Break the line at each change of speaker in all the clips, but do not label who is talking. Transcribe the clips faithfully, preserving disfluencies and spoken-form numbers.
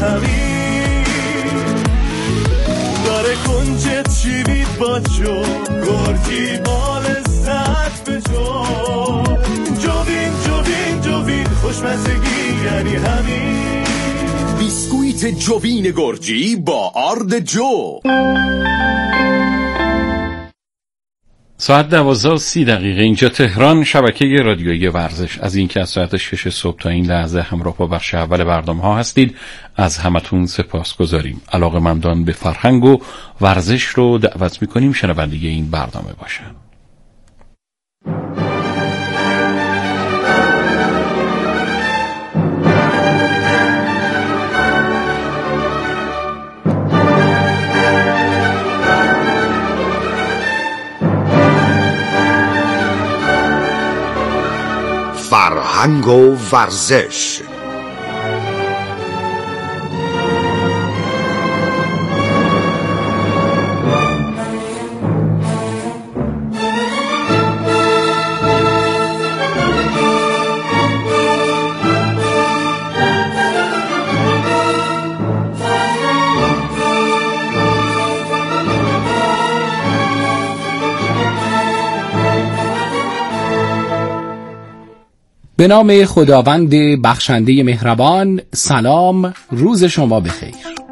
همین داره کنجت چیوید با جو گرگی با لذت به جو جوین جوین جوین خوشمزگی یعنی همین
بیسکویت جوین گرجی با آرد جو.
ساعت دوازده و سی دقیقه اینجا تهران، شبکه رادیویی ورزش. از اینکه از ساعت شش صبح تا این لحظه همراه با بخش اول برنامه ها هستید از همتون سپاس گذاریم. علاقه‌مندان به فرهنگ و ورزش رو دعوت میکنیم شنونده این برنامه باشن.
فرهنگ و ورزش.
به نام خداوند بخشنده مهربان. سلام، روز شما بخیر.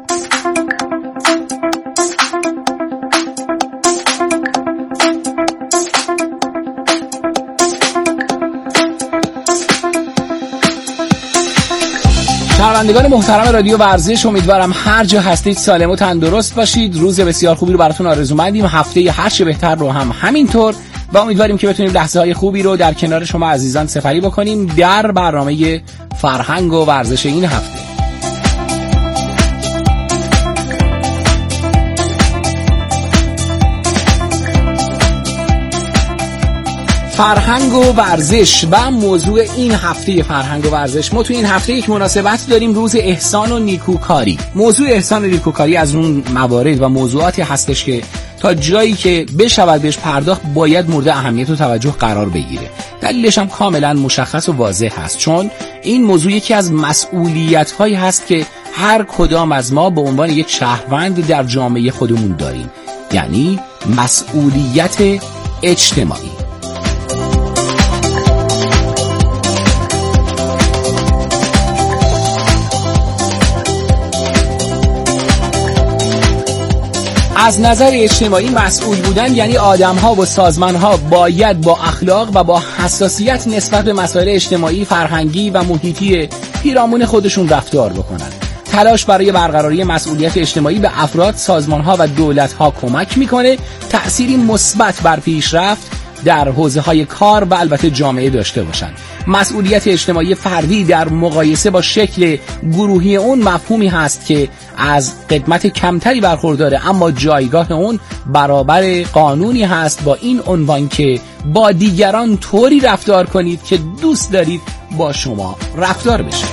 شنوندگان محترم رادیو ورزش، امیدوارم هر جا هستید سالم و تندرست باشید. روز بسیار خوبی رو براتون آرزومندیم، هفته هر چه بهتر رو هم همینطور، و امیدواریم که بتونیم لحظه های خوبی رو در کنار شما عزیزان سپری بکنیم در برنامه فرهنگ و ورزش این هفته. فرهنگ و ورزش و موضوع این هفته فرهنگ و ورزش. ما تو این هفته یک مناسبت داریم، روز احسان و نیکوکاری. موضوع احسان و نیکوکاری از اون موارد و موضوعاتی هستش که تا جایی که بشود بهش پرداخت باید مورد اهمیت و توجه قرار بگیره. دلیلش هم کاملا مشخص و واضح هست، چون این موضوع یکی از مسئولیت‌هایی هست که هر کدام از ما به عنوان یک شهروند در جامعه خودمون داریم، یعنی مسئولیت اجتماعی. از نظر اجتماعی مسئول بودن یعنی آدم‌ها و سازمان‌ها باید با اخلاق و با حساسیت نسبت به مسائل اجتماعی، فرهنگی و محیطی پیرامون خودشون رفتار بکنن. تلاش برای برقراری مسئولیت اجتماعی به افراد، سازمان‌ها و دولت‌ها کمک می‌کنه تأثیری مثبت بر پیشرفت در حوزه‌های کار و البته جامعه داشته باشند. مسئولیت اجتماعی فردی در مقایسه با شکل گروهی اون مفهومی هست که از قدمت کمتری برخورداره، اما جایگاه اون برابر قانونی هست با این عنوان که با دیگران طوری رفتار کنید که دوست دارید با شما رفتار بشه.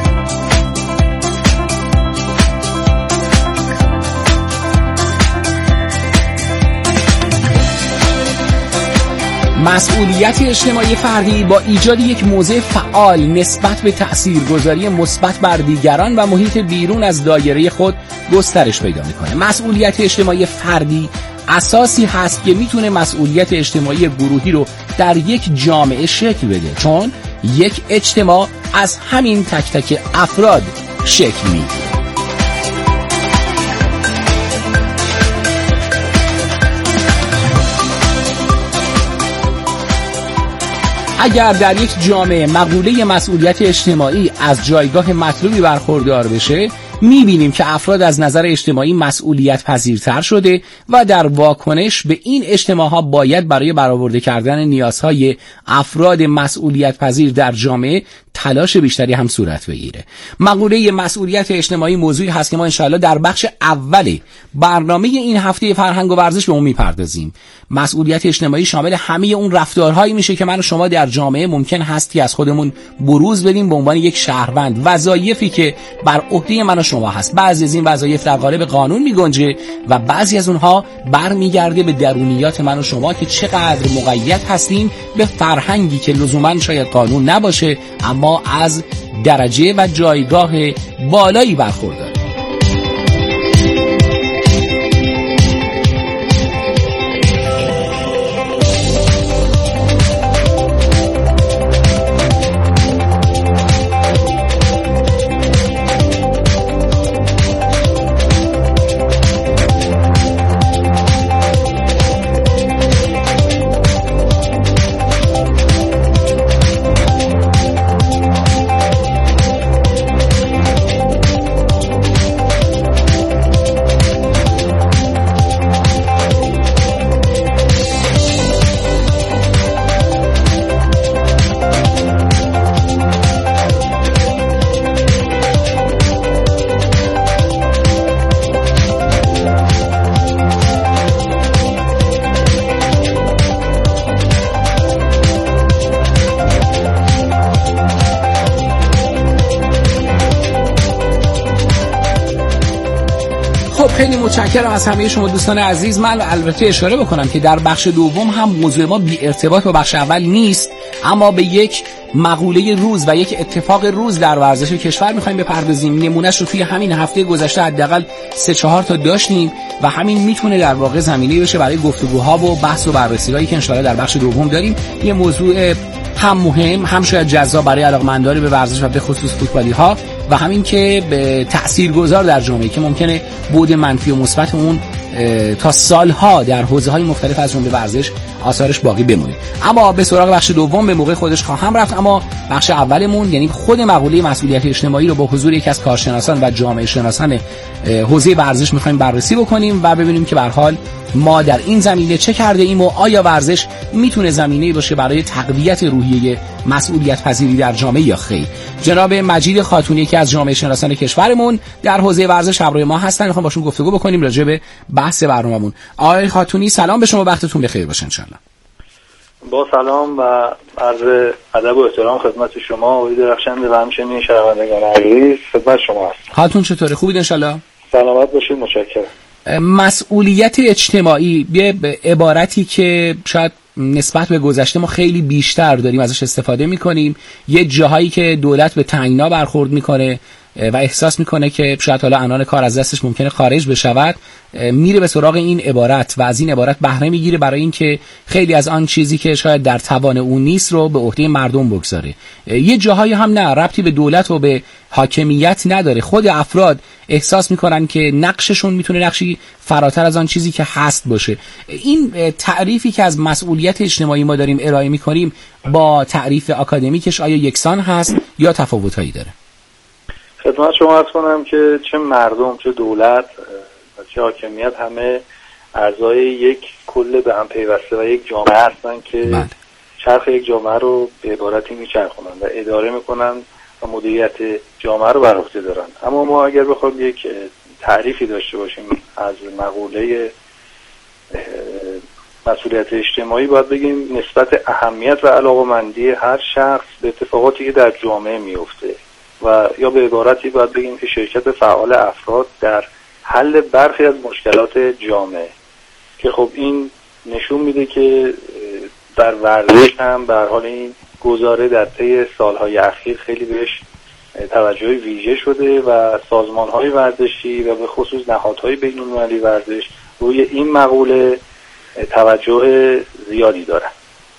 مسئولیت اجتماعی فردی با ایجاد یک موضع فعال نسبت به تأثیرگذاری مثبت بر دیگران و محیط بیرون از دایره خود گسترش پیدا می‌کنه. مسئولیت اجتماعی فردی اساسی هست که میتونه مسئولیت اجتماعی گروهی رو در یک جامعه شکل بده، چون یک اجتماع از همین تک تک افراد شکل میگیره. اگر در یک جامعه مقوله مسئولیت اجتماعی از جایگاه مطلوبی برخوردار بشه، می‌بینیم که افراد از نظر اجتماعی مسئولیت پذیرتر شده و در واکنش به این اجتماعها باید برای برآورده کردن نیازهای افراد مسئولیت پذیر در جامعه تلاش بیشتری هم صورت بگیره. مقوله مسئولیت اجتماعی موضوعی هست که ما انشاءالله در بخش اول برنامه این هفته فرهنگ و ورزش به اون میپردازیم. مسئولیت اجتماعی شامل همه اون رفتارهایی میشه که من و شما در جامعه ممکن هست که از خودمون بروز بدیم به عنوان یک شهروند، وظایفی که بر عهده من و شما هست. بعضی از این وظایف در قالب قانون میگنجه و بعضی از اونها برمیگرده به درونیات من و شما که چقدر مقید هستیم به فرهنگی که لزوما شاید قانون نباشه اما از درجه و جایگاه بالایی برخورداره. خیلی متشکرم از همه شما دوستان عزیز. من البته اشاره بکنم که در بخش دوم هم موضوع ما بی ارتباط با بخش اول نیست، اما به یک مقوله روز و یک اتفاق روز در ورزش کشور میخوایم بپردازیم. نمونهش رو توی همین هفته گذشته حداقل سه چهار تا داشتیم و همین میتونه در واقع زمینه بشه برای گفتگوها و بحث و بررسی‌هایی که ان شاءالله در بخش دوم داریم. یه موضوع هم مهم هم شاید جذاب برای علاقه‌مندان به ورزش و به خصوص فوتبالی‌ها و همین که به تاثیرگذار در جامعه که ممکنه بود منفی و مثبت اون تا سالها در حوزه‌های مختلف از جمله ورزش آثارش باقی بمونه. اما به سراغ بخش دوم به موقع خودش خواهم رفت، اما بخش اولمون یعنی خود مقوله مسئولیت اجتماعی رو با حضور یکی از کارشناسان و جامعه شناسان حوزه ورزش می‌خوایم بررسی بکنیم و ببینیم که به هر حال ما در این زمینه چه کرده ایم و آیا ورزش میتونه زمینه‌ای باشه برای تقویت روحیه مسئولیت پذیری در جامعه یا خیر. جناب مجید خاتونی که از جامعه شناسان کشورمون در حوزه ورزش همراه ما هستن، میخوام باشون گفتگو بکنیم راجع به بحث برنامه‌مون. آقای خاتونی سلام به شما، وقتتون بخیر باشه ان شاءالله.
با سلام و عرض ادب و احترام خدمت شما آقای درخشنده و همچنین شنوندگان عزیز، خدمت شما هستم.
حالتون چطوره؟ خوبید ان شاءالله؟
سلامت باشید، متشکرم.
مسئولیت اجتماعی به عبارتی که شاید نسبت به گذشته ما خیلی بیشتر داریم ازش استفاده میکنیم، یه جاهایی که دولت به تنگنا برخورد میکنه و احساس میکنه که شاید حالا عنان کار از دستش ممکنه خارج بشود، میره به سراغ این عبارت و از این عبارت بهره میگیره برای اینکه خیلی از آن چیزی که شاید در توان اون نیست رو به عهده مردم بگذاره. یه جاهایی هم نه، ربطی به دولت و به حاکمیت نداره، خود افراد احساس میکنن که نقششون میتونه نقشی فراتر از آن چیزی که هست باشه. این تعریفی که از مسئولیت اجتماعی ما داریم ارائه میکنیم با تعریف اکادمیکش آیا یکسان هست یا تفاوتایی داره؟
خدمت شما عرض کنم که چه مردم چه دولت و چه حاکمیت همه اعضای یک کل به هم پیوسته و یک جامعه هستن که بله. چرخ یک جامعه رو به عبارتی میچرخونن و اداره میکنن و مدیریت جامعه رو بر عهده دارن. اما ما اگر بخوایم یک تعریفی داشته باشیم از مقوله مسئولیت اجتماعی، باید بگیم نسبت اهمیت و علاقه‌مندی هر شخص به اتفاقاتی که در جامعه میفته و یا به عبارتی باید بگیم که شرکت فعال افراد در حل برخی از مشکلات جامعه، که خب این نشون میده که در ورزش هم به هر حال این گزاره در طی سالهای اخیر خیلی بهش توجه ویژه شده و سازمان‌های ورزشی و به خصوص نهادهای بین‌المللی ورزش روی این مقوله توجه زیادی دارن.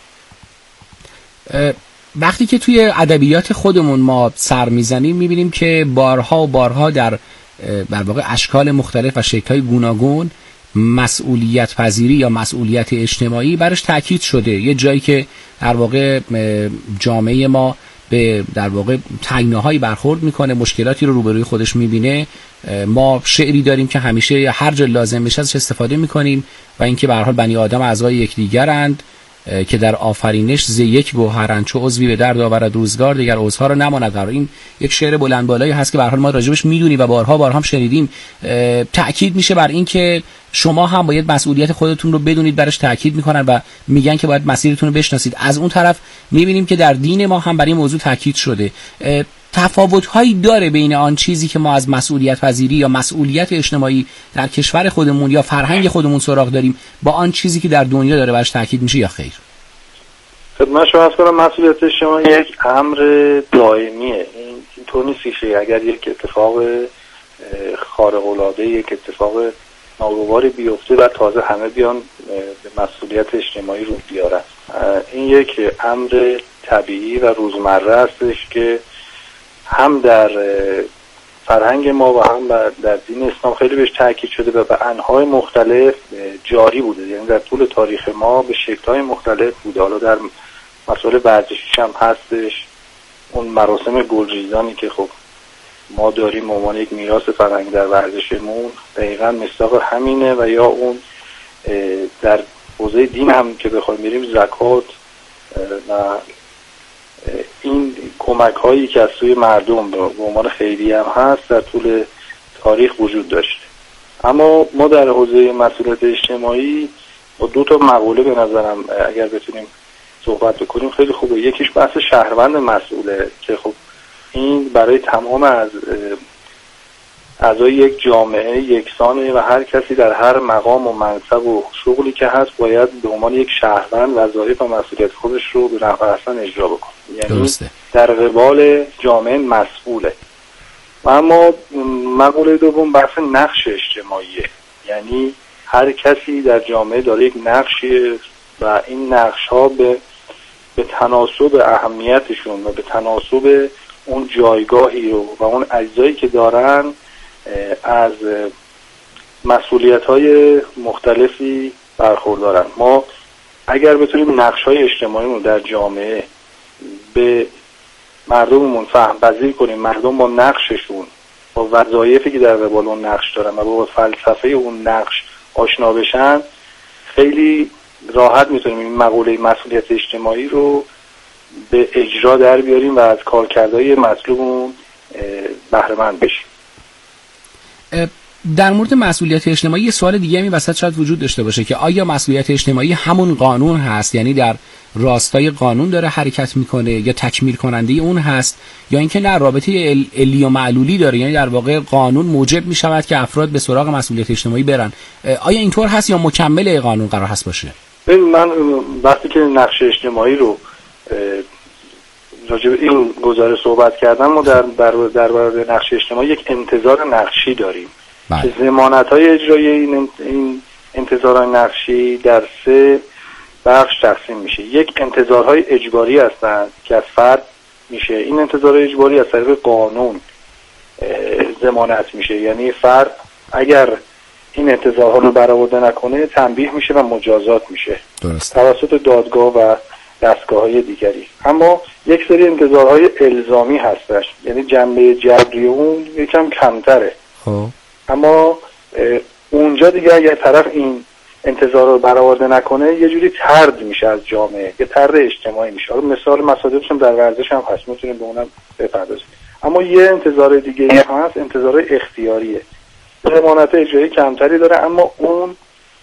وقتی که توی ادبیات خودمون ما سر میزنیم میبینیم که بارها و بارها در در واقع اشکال مختلف و شکل‌های گوناگون مسئولیت پذیری یا مسئولیت اجتماعی برش تاکید شده. یه جایی که در واقع جامعه ما به در واقع تنگناهایی برخورد میکنه، مشکلاتی رو روبروی خودش میبینه، ما شعری داریم که همیشه هر جا لازم بشه ازش استفاده میکنیم و اینکه به هر حال بنی آدم اعضای یکدیگرند که در آفرینش ز یک گوهرند، چو عضوی به درد آورد روزگار دیگر عضوها رو نماند قرار. این یک شعر بلند بالایی هست که به هر حال ما راجبش میدونیم و بارها بارها هم شنیدیم. تأکید میشه بر این که شما هم باید مسئولیت خودتون رو بدونید، برش تأکید میکنن و میگن که باید مسیرتون رو بشناسید. از اون طرف میبینیم که در دین ما هم برای این موضوع تأکید شده. تفاوت‌هایی داره بین آن چیزی که ما از مسئولیت پذیری یا مسئولیت اجتماعی در کشور خودمون یا فرهنگ خودمون سراغ داریم با آن چیزی که در دنیا داره برش تاکید میشه یا خیر؟
خدمت شما عرض کنم مسئولیت اجتماعی یک امر دائمیه. این اینطور نیست که اگر یک اتفاق خارق العاده، یک اتفاق ناگواری بیفته و تازه همه بیان به مسئولیت اجتماعی رو بیارن. این یک امر طبیعی و روزمره هستش که هم در فرهنگ ما و هم در دین اسلام خیلی بهش تاکید شده و به انواع مختلف جاری بوده. یعنی در طول تاریخ ما به شکل‌های مختلف بوده. حالا در مسائل ورزشی هم هستش، اون مراسم گلریزانی که خب ما داریم به عنوان یک میراث فرهنگی در ورزشمون دقیقاً مصداق همینه، و یا اون در حوزه دین هم که بخوایم بریم زکات و این کمک هایی که از سوی مردم به عنوان خیریه هم هست در طول تاریخ وجود داشته. اما ما در حوزه مسئولیت اجتماعی با دو تا مقوله به نظرم اگر بتونیم صحبت بکنیم خیلی خوبه. یکیش بحث شهروند مسئوله که خب این برای تمام از اعضای یک جامعه یکسانه و هر کسی در هر مقام و منصب و شغلی که هست باید به عنوان یک شهروند وظایف و مسئولیت خودش رو به نحو احسن اجرا بکنه. یعنی
درسته.
در قبال جامعه مسئوله. و اما مقوله دوم بحث نقش اجتماعیه، یعنی هر کسی در جامعه داره یک نقشی و این نقش ها به به تناسب اهمیتشون و به تناسب اون جایگاهی رو و اون اجزایی که دارن از مسئولیت های مختلفی برخوردارن. ما اگر بتونیم نقش های اجتماعی رو در جامعه به مردممون فهم پذیر کنیم، مردم با نقششون، با وظایفی که در قبال اون نقش دارن و با فلسفه اون نقش آشنا بشن، خیلی راحت میتونیم این مقوله مسئولیت اجتماعی رو به اجرا در بیاریم و از کارکردهای مطلوبمون بهره مند بشیم.
در مورد مسئولیت اجتماعی یه سوال دیگه می وسط شاید وجود داشته باشه که آیا مسئولیت اجتماعی همون قانون هست، یعنی در راستای قانون داره حرکت میکنه یا تکمیل کننده اون هست، یا اینکه نه رابطه علی و معلولی داره، یعنی در واقع قانون موجب میشود که افراد به سراغ مسئولیت اجتماعی برن؟ آیا اینطور هست یا مکمل قانون قرار هست باشه؟
من وقتی که نقش اجتماعی رو راجع به این گزاره صحبت کردم، ما در در برابر نقش اجتماعی یک انتظار نقشی داریم
بله.
که ضمانت‌های اجرایی این این انتظارهای نقشی در سه بخش تقسیم میشه. یک انتظارهای اجباری هستند که از فرد میشه. این انتظارهای اجباری از طریق قانون ضمانت میشه، یعنی فرد اگر این انتظارها رو برآورده نکنه تنبیه میشه و مجازات میشه درست. توسط دادگاه و دستگاه‌های دیگری. اما یک سری انتظارهای الزامی هستش، یعنی جنبه جبری اون یکم کمتره. خب اما اونجا دیگه اگر طرف این انتظار رو برآورده نکنه یه جوری طرد میشه از جامعه، یه طرد اجتماعی میشه. حالا مثال مصادیقش هم در ورزش هم هست، میتونیم به اونم بپردازیم. اما یه انتظار دیگه هست، انتظار اختیاریه. ضمانت اجرایی کمتری داره اما اون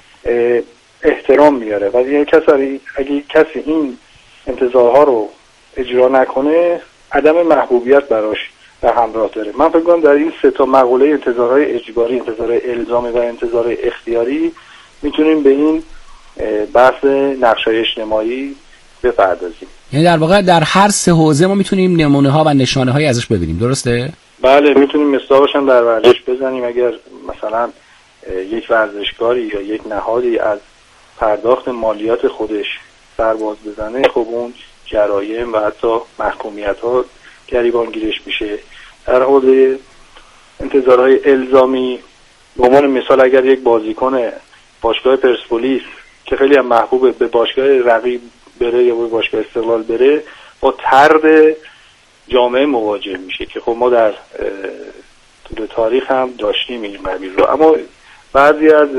احترام میاره و اگه کسی اگه کسی این انتظارها رو اجرا نکنه عدم محبوبیت براش به همراه داره. من فکر کنم در این سه تا مقوله انتظارهای اجباری، انتظارهای الزامی و انتظارهای اختیاری میتونیم به این بحث نقش‌های اجتماعی بپردازیم.
یعنی در واقع در هر سه حوزه ما میتونیم نمونه ها و نشانه هایی ازش ببینیم، درسته؟
بله، میتونیم مثالش هم در ورزش بزنیم. اگر مثلا یک ورزشکاری یا یک نهادی از پرداخت مالیات خودش سرباز بزنه، خب اون جرایم و حتی محکومیت ها گریبانگیرش میشه. در حوزه انتظارهای الزامی به عنوان مثال اگر یک بازیکن باشگاه پرسپولیس که خیلی هم محبوبه به باشگاه رقیب بره یا به باشگاه استقلال بره، با طرد جامعه مواجه میشه که خب ما در طول تاریخ هم داشتیم این قبیل رو. اما بعضی از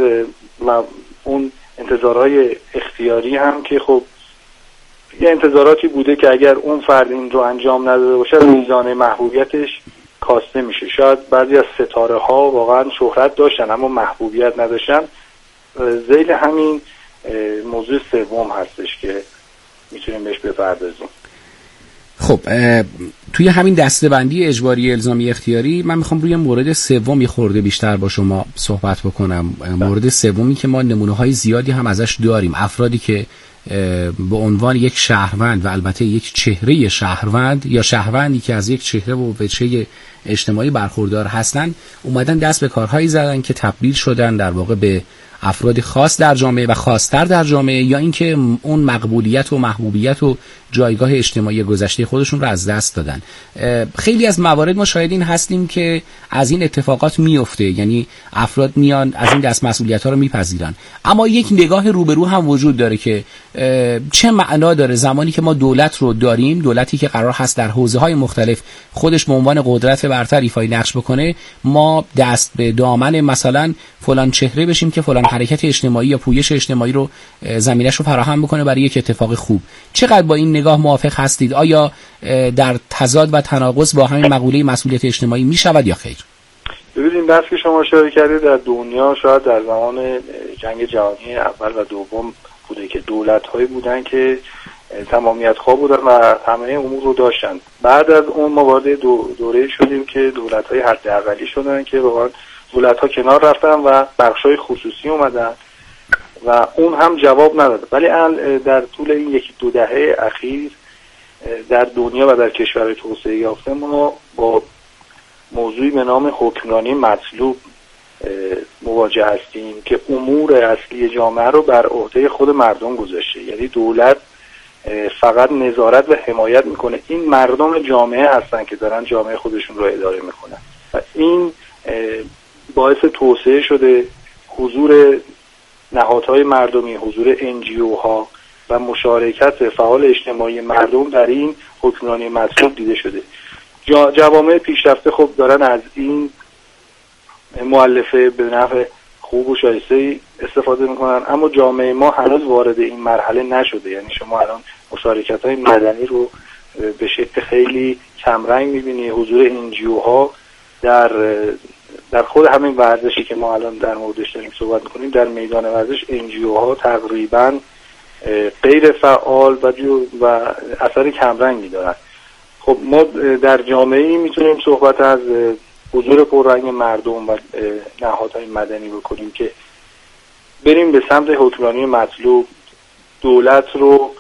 اون انتظارهای اختیاری هم که خب یه انتظاراتی بوده که اگر اون فرد این رو انجام نداده باشه میزان محبوبیتش کاسته میشه. شاید بعضی از ستاره ها واقعا شهرت داشتن اما محبوبیت نداشتن. ذیل همین موضوع سوم هستش که میتونیم بهش بپردازیم.
خب توی همین دسته‌بندی اجباری، الزامی، اختیاری من میخوام روی مورد سوم یه خورده بیشتر با شما صحبت بکنم. مورد سومی که ما نمونه‌های زیادی هم ازش داریم، افرادی که به عنوان یک شهروند و البته یک چهره شهروند یا شهروندی که از یک چهره و وجهه اجتماعی برخوردار هستن اومدن دست به کارهایی زدن که تبدیل شدن در واقع به افراد خاص در جامعه و خاص‌تر در جامعه، یا اینکه اون مقبولیت و محبوبیت و جایگاه اجتماعی گذشته خودشون رو از دست دادن. خیلی از موارد ما شاهدین هستیم که از این اتفاقات میفته، یعنی افراد میان از این دست مسئولیت‌ها رو میپذیرن. اما یک نگاه روبرو هم وجود داره که چه معنا داره زمانی که ما دولت رو داریم، دولتی که قرار هست در حوزه‌های مختلف خودش به عنوان قدرت برتر ایفای نقش بکنه، ما دست به دامن مثلا فلان چهره بشیم که فلان حرکت اجتماعی یا پویش اجتماعی رو زمینش رو فراهم بکنه برای یک اتفاق خوب. چقدر با این نگاه موافق هستید؟ آیا در تضاد و تناقض با همین مقوله مسئولیت اجتماعی می شود یا خیر؟
ببینید بحث که شما اشاره کردید در دنیا شاید در زمان جنگ جهانی اول و دوم بوده که دولت‌هایی بودن که تمامیت خواه بودن و همه امور رو داشتن. بعد از اون ما وارد دو دوره شدیم که دولت‌های حداقلی شدن که واقعا دولت‌ها کنار رفتن و بخش‌های خصوصی اومدن و اون هم جواب نداد. ولی در طول این یکی دو دهه اخیر در دنیا و در کشورهای توسعه یافته ما با موضوعی به نام حکمرانی مطلوب مواجه هستیم که امور اصلی جامعه رو بر عهده خود مردم گذاشته. یعنی دولت فقط نظارت و حمایت میکنه، این مردم جامعه هستن که دارن جامعه خودشون رو اداره میکنن و این باعث توسعه شده. حضور نهادهای مردمی، حضور انجیو ها و مشارکت فعال اجتماعی مردم در این حکمرانی مطلوب دیده شده. جوامع پیشرفته خب دارن از این مؤلفه به نفع خوب و شایسته استفاده میکنن، اما جامعه ما هنوز وارد این مرحله نشده. یعنی شما الان مشارکت های مدنی رو به شکل خیلی کمرنگ میبینی. حضور انجیو ها در در خود همین ورزشی که ما الان در موردش داریم صحبت میکنیم، در میدان ورزش انجیو ها تقریبا غیر فعال و و اثر کمرنگی دارن. خب ما در جامعه‌ای میتونیم صحبت از حضور پررنگ مردم و نهادهای مدنی بکنیم که بریم به سمت حکمرانی مطلوب، دولت رو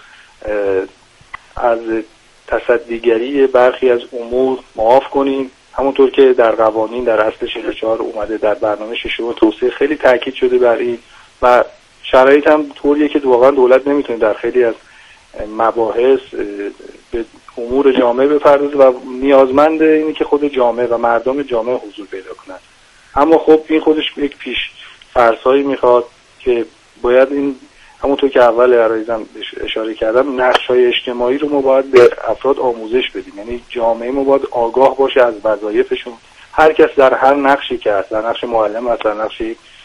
از تصدیگری برخی از امور معاف کنیم، همونطور که در قوانین در اصل چهل و چهار اومده. در برنامه ششم توسعه خیلی تاکید شده بر این و شرایط هم طوریه که واقعا دولت نمیتونه در خیلی از مباحث به امور جامعه بپردازه و نیازمند اینه که خود جامعه و مردم جامعه حضور پیدا کنند. اما خب این خودش یک پیش فرضایی میخواد که باید این همونطور که اول عرایزم اشاره کردم، نقش‌های اجتماعی رو ما باید به افراد آموزش بدیم. یعنی جامعه ما باید آگاه باشه از وظایفشون. هر کس در هر نقشی که هست، در نقش معلم هست، در نقش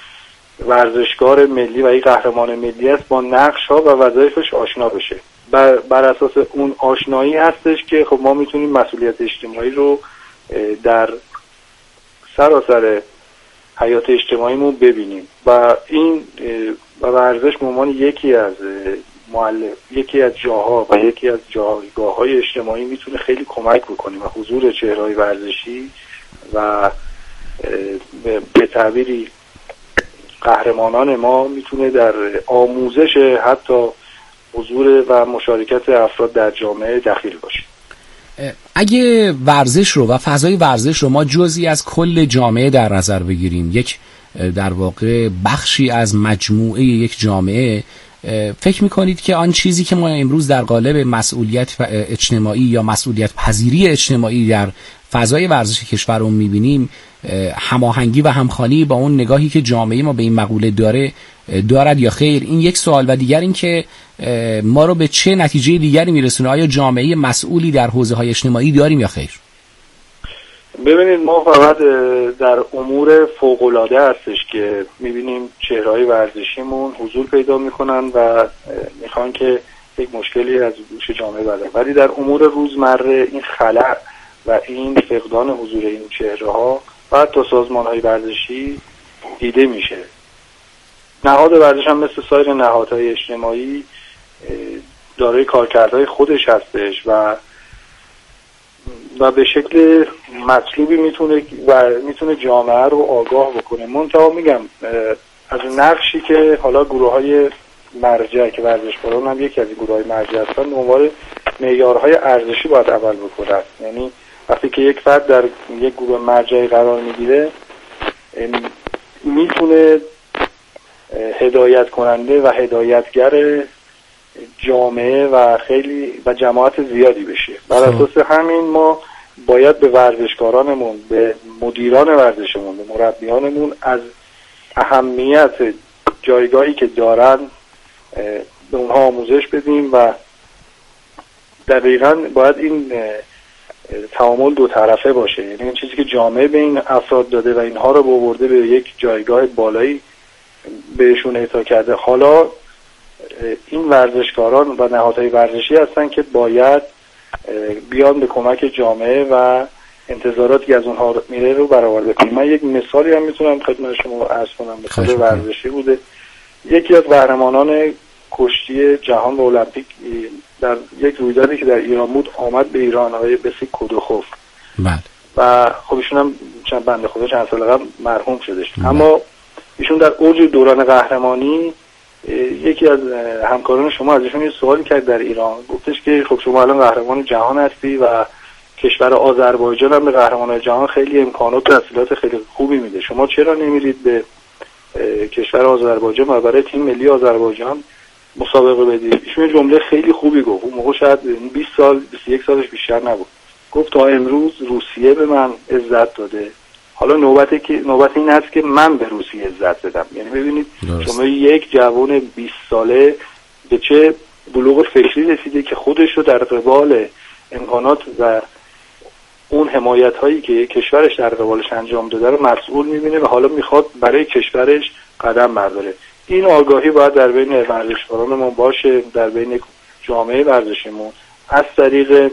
ورزشکار ملی و یک قهرمان ملی است، با نقش‌ها و وظایفش آشنا بشه. بر, بر اساس اون آشنایی هستش که خب ما میتونیم مسئولیت اجتماعی رو در سراسر حیات اجتماعیمون ببینیم و این و ورزش به عنوان یکی از معلم یکی از جاها و یکی از جایگاه‌های اجتماعی میتونه خیلی کمک بکنه و حضور چهره‌های ورزشی و به تعبیری قهرمانان ما میتونه در آموزش حتی حضور و مشارکت افراد در جامعه دخیل باشه.
اگه ورزش رو و فضای ورزش رو ما جزئی از کل جامعه در نظر بگیریم، یک در واقع بخشی از مجموعه یک جامعه، فکر میکنید که آن چیزی که ما امروز در قالب مسئولیت اجتماعی یا مسئولیت پذیری اجتماعی در فضای ورزش کشورمون میبینیم هماهنگی و همخوانی با اون نگاهی که جامعه ما به این مقوله داره دارد یا خیر؟ این یک سوال. و دیگر این که ما رو به چه نتیجه دیگری میرسونه؟ آیا جامعه مسئولی در حوزه‌های اجتماعی داریم یا خیر؟
ببینید ما فقط در امور فوق‌العاده هستش که میبینیم چهره‌های ورزشیمون حضور پیدا میکنن و میخوان که یک مشکلی از گوش جامعه بردارن، ولی در امور روزمره این خلأ و این فقدان حضور این چهره‌ها و حتی سازمان‌های ورزشی دیده میشه. نهاد ورزش هم مثل سایر نهادهای اجتماعی دارای کارکردهای خودش هستش و و به شکل مطلوبی میتونه و میتونه جامعه رو آگاه بکنه. منتها میگم از نقشی که حالا گروه‌های مرجع که ورزشکاران هم یکی از گروه‌های مرجع هستن، دنبال معیارهای ارزشی باید اول بکنن. یعنی وقتی که یک فرد در یک گروه مرجعی قرار میگیره میتونه هدایت کننده و هدایتگر جامعه و خیلی و جماعت زیادی بشه. بر اساس همین ما باید به ورزشکارانمون، به مدیران ورزشمون، به مربیانمون از اهمیت جایگاهی که دارن به اونها آموزش بدیم و دقیقاً باید این تعامل دو طرفه باشه. یعنی این چیزی که جامعه به این افراد داده و اینها رو برده به یک جایگاه بالایی بهشون اعطا کرده، حالا این ورزشکاران و نهادهای ورزشی هستن که باید بیان به کمک جامعه و انتظاراتی که از اونها میره رو برآورده کنیم. من یک مثالی هم میتونم خدمت شما عرض کنم. مثال ورزشی بوده. یکی از قهرمانان کشتی جهان و المپیک در یک رویدادی که در ایران بود آمد به ایران، آقای بسی کودوخوف.
بله.
و خب ایشون هم چند بنده خدا چند سال قبل مرحوم شدش. اما ایشون در اوج دوران قهرمانی یکی از همکاران شما از ایشون یه سوالی کرد در ایران، گفتش که خب شما الان قهرمان جهان هستی و کشور آذربایجان هم به قهرمانان جهان خیلی امکانات و تسهیلات خیلی خوبی میده، شما چرا نمیرید به کشور آذربایجان و برای تیم ملی آذربایجان مسابقه بدید؟ ایشون جمله خیلی خوبی گفت. اون موقع شاید بیست سال بیست و یک سالش بیشتر نبود. گفت تا امروز روسیه به من عزت داده، حالا نوبته که نوبت این است که من به روسیه عزت بدم. یعنی ببینید شما یک جوان بیست ساله به چه بلوغ فکری رسیده که خودش رو در قبال امکانات و اون حمایت هایی که کشورش در قبالش انجام داده رو مسئول میبینه و حالا میخواد برای کشورش قدم برداره. این آگاهی باید در بین ورزشکارانمون باشه، در بین جامعه ورزشمون، از طریق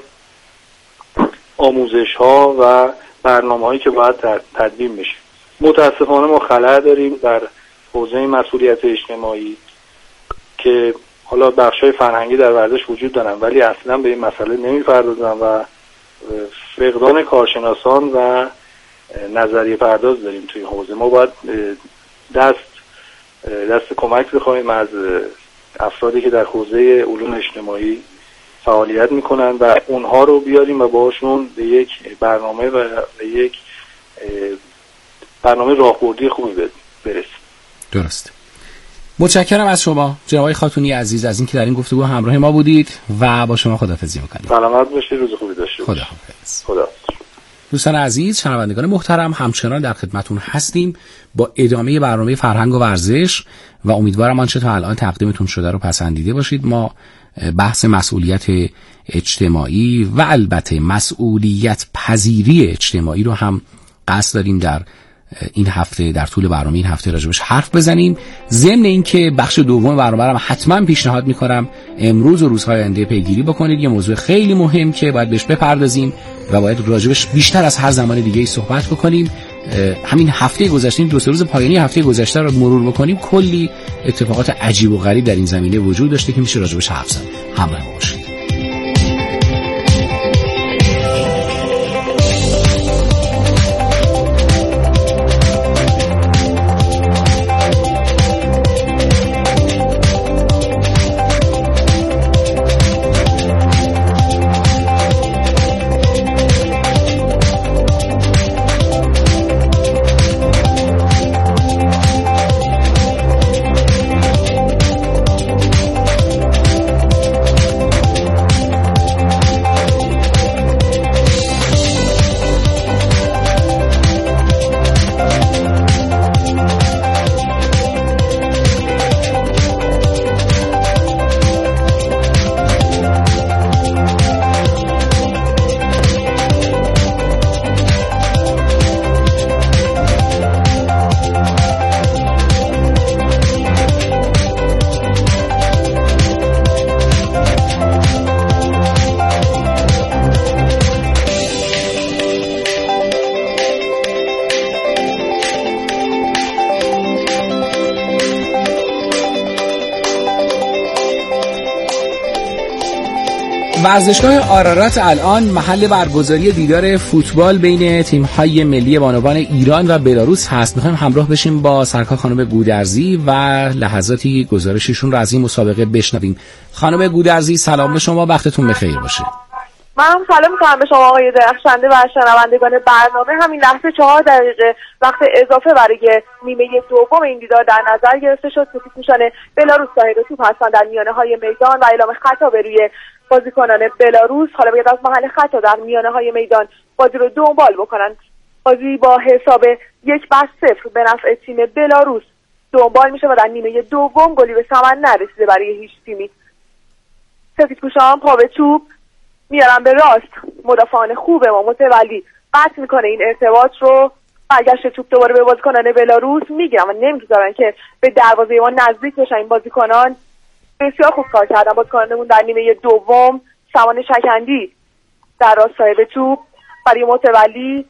آموزش ها و برنامه هایی که باید تدوین بشه. متاسفانه ما خلأ داریم در حوزه مسئولیت اجتماعی که حالا بخشای فرهنگی در ورزش وجود دارن ولی اصلا به این مسئله نمیپردازن و فقدان کارشناسان و نظریه پرداز داریم توی حوزه. ما باید دست دست کمک بخوایم از افرادی که در حوزه علوم اجتماعی فعالیت میکنن و اونها رو بیاریم و باهاشون به یک برنامه و به یک برنامه راهبردی خوبی برسیم.
درست. متشکرم از شما جناب آقای خاتونی عزیز از اینکه در این گفتگو همراه ما بودید و با شما خداحافظی می‌کنیم.
سلامت باشید، روز خوبی داشته باشید.
خداحافظ.
خداحافظ.
دوستان عزیز، شنوندگان محترم، همچنان در خدمتون هستیم با ادامه برنامه فرهنگ و ورزش و امیدوارم آنچه تا الان تقدیمتون شده رو پسندیده باشید. ما بحث مسئولیت اجتماعی و البته مسئولیت پذیری اجتماعی رو هم قصد داریم در این هفته در طول برنامه این هفته راجبش حرف بزنیم. ضمن اینکه بخش دوم برنامه رو حتما پیشنهاد میکنم امروز و روزهای آینده پیگیری بکنید. یه موضوع خیلی مهم که باید بهش بپردازیم و باید راجبش بیشتر از هر زمان دیگه ای صحبت بکنیم. همین هفته گذشته، دو سه روز پایانی هفته گذشته رو مرور بکنیم، کلی اتفاقات عجیب و غریب در این زمینه وجود داشته که میشه راجبش حرف زد. همراه باشید. ورزشگاه آرارات الان محل برگزاری دیدار فوتبال بین تیم‌های ملی بانوان ایران و بلاروس هست. می‌خوایم همراه بشیم با سرکار خانم گودرزی و لحظاتی گزارششون رو از این مسابقه بشنویم. خانم گودرزی سلام به شما، وقتتون بخیر باشه.
من سلام می‌کنم به شما آقای درخشنده و شنوندگان برنامه. همین لحظه چهار دقیقه وقت اضافه برای نیمه دوم این دیدار در نظر گرفته شد. سپیدپوشان بلاروس صاحب توپ هستند در میانه‌های میدان و اعلام خطا به روی بازیکنان بلاروس. حالا باید از محل خطا در میانه‌های میدان بازی رو دنبال بکنن. بازی با حساب یک بر صفر به نفع تیم بلاروس دنبال میشه و در نیمه دوم گلی به ثمر نرسیده برای هیچ تیمی. سپیدپوشان پا به توپ میارن به راست، مدافعان خوب ما متولی قطع میکنه این ارتباط رو، برگشت توپ دوباره به بازیکنان بلاروس میگیرن و نمیذارن که به دروازه ما نزدیک بشن. این بازیکنان بسیار خوب کار کردن. بازیکنانمون در نیمه دوم سامان شکندی در راست صاحب توپ برای متولی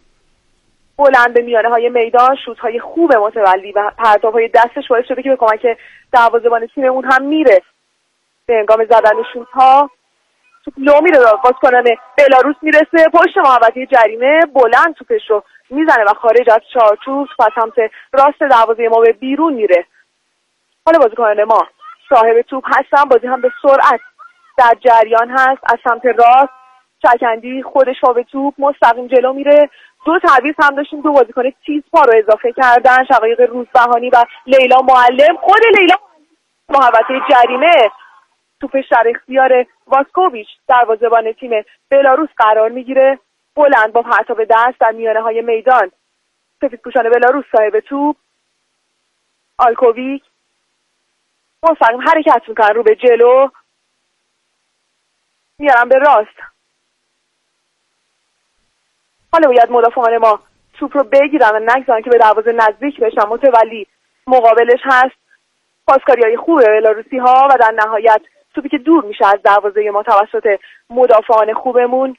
بلند به میانه های میدان، شوت های خوب متولی و پرتاب های دستش باعث شده که به کمک دروازه‌بان تیممون هم میره به هنگام زدن شوت‌ها. توپ لو میره بازیکنان بلاروس میرسه پشت محوطه جریمه، بلند توپش رو میزنه و خارج از چارچوب پس سمت راست دروازه ما به بیرون میره. حالا بازیکنان ما صاحب توپ هستن، بازی هم به سرعت در جریان هست. از سمت راست چکندی خودش پا به توپ مستقیم جلو میره. دو تعویض هم داشتیم، دو بازیکن تیز پا رو اضافه کردن، شقایق روزبهانی و لیلا معلم. خود لیلا محوطه جریمه، توپش در اختیار واسکوویچ دروازه‌بان تیم بلاروس قرار میگیره. بلند با پرتاب دست در میانه های میدان سفیدپوشان بلاروس صاحب توپ. آلکوویک مستقیم حرکت میکنن رو به جلو، میارن به راست. حالا باید مدافعان ما توپ رو بگیرن و نگذارن که به دروازه نزدیک بشن. متولی مقابلش هست. پاسکاری های خوبه بلاروسی ها و در نهایت توپی که دور میشه از دروازه ما توسط مدافعان خوبمون.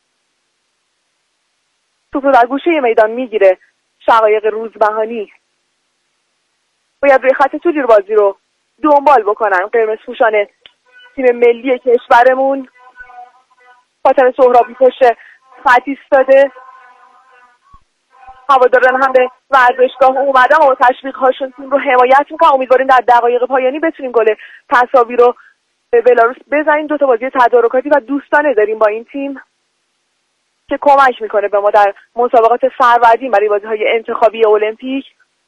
توپ رو در گوشه میدان میگیره شقایق روزبهانی. باید روی خط توجیر بازی رو دنبال بکنن قرمز پوشان تیم ملی کشورمون. فاطمه سهرابی پشت خط ایستاده. هواداران هم به ورزشگاه اومدن و تشویق هاشون تیم رو حمایت میکنن. امیدواریم در دقایق پایانی بتونیم گل تساوی رو به بلاروس بزنیم. دو تا بازی تدارکاتی و دوستانه داریم با این تیم که کمک میکنه به ما در مسابقات فروردین برای بازی‌های انتخابی المپیک.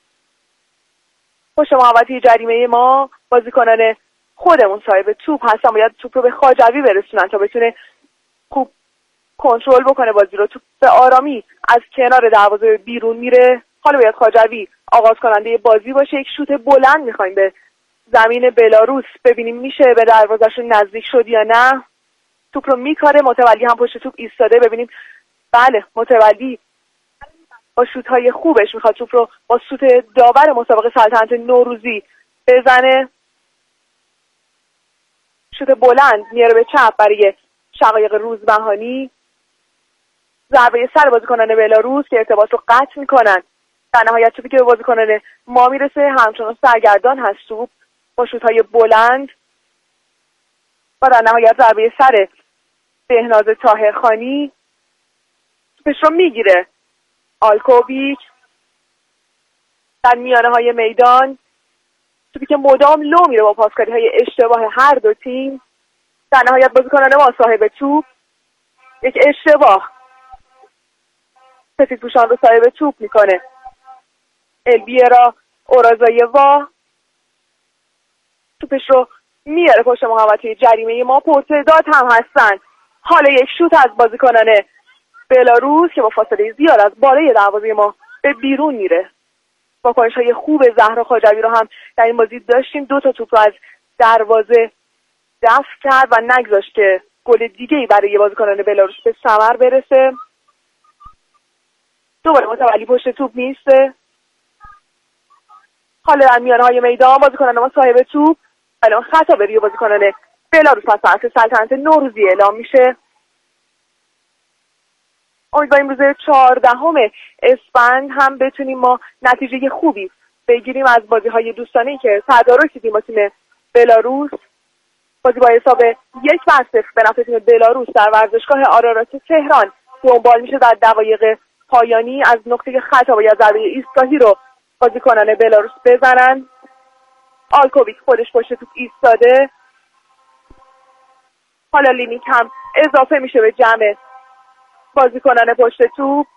پشت محوطه جریمه ما بازیکنان خودمون صاحب توپ هستن، باید توپ رو به خواجوی برسونن تا بتونه خوب کنترل بکنه بازی رو. توپ به آرامی از کنار دروازه بیرون میره. حالا باید خواجوی آغاز کننده بازی باشه. یک شوت بلند میخوایم به زمین بلاروس، ببینیم میشه به دروازه‌شون نزدیک شد یا نه. توپ رو میکاره. متولی هم پشت توپ ایستاده، ببینیم. بله متولی با شوت‌های خوبش میخواد توپ رو با سوت داور مسابقه سلطنت نوروزی بزنه. شوت بلند میاره به چپ برای شقایق روزبهانی. ضربه سر بازیکنان بلاروس که ارتباط رو قطع میکنن. در نهایت توپی که به بازیکنان ما میرسه همچنان سرگردان هست توپ با شوت‌های بلند و در نهایت ضربه سر بهناز طاهرخانی. توپش رو میگیره آلکوویک در میانه های میدان. توپی که مدام لو میره با پاسکاری های اشتباه هر دو تیم. در نهایت بازیکنان ما صاحب توپ یک اشتباه سفیدپوشان رو صاحب توپ میکنه. البیرا اورازایوا توپش رو میاره پشت محوطه جریمه ما. پرتعداد هم هستن. حالا یک شوت از بازیکنان بلاروس که با فاصله زیاد از بالای دروازه ما به بیرون میره. واکنش‌های خوب زهرا خواجوی رو هم در این بازی داشتیم. دو تا توپ رو از دروازه دفع کرد و نگذاشت که گل دیگه‌ای برای بازیکنان بلاروس به ثمر برسه. دوباره متولی پشت توپ نیسته. حالا در میانه‌های میدان بازیکنان ما صاحب توپ. الان خطا به روی بازیکنان بلاروس پس از سلطنت نوروزی اعلام میشه. امیدواریم روز چهاردهم اسفند هم بتونیم ما نتیجه خوبی بگیریم از بازی‌های دوستانه‌ای که تدارک دیدیم با تیم بلاروس. بازی با حساب یک بر صفر به نفع تیم بلاروس در ورزشگاه آرارات تهران دنبال میشه. در دقایق پایانی از نقطه خطا باید ضربه ایستگاهی رو بازیکنان بلاروس بزنن. آلکوویک خودش پشت توپ ایستاده. حالا لینیک هم اضافه میشه به جمع بازیکنان پشت توپ.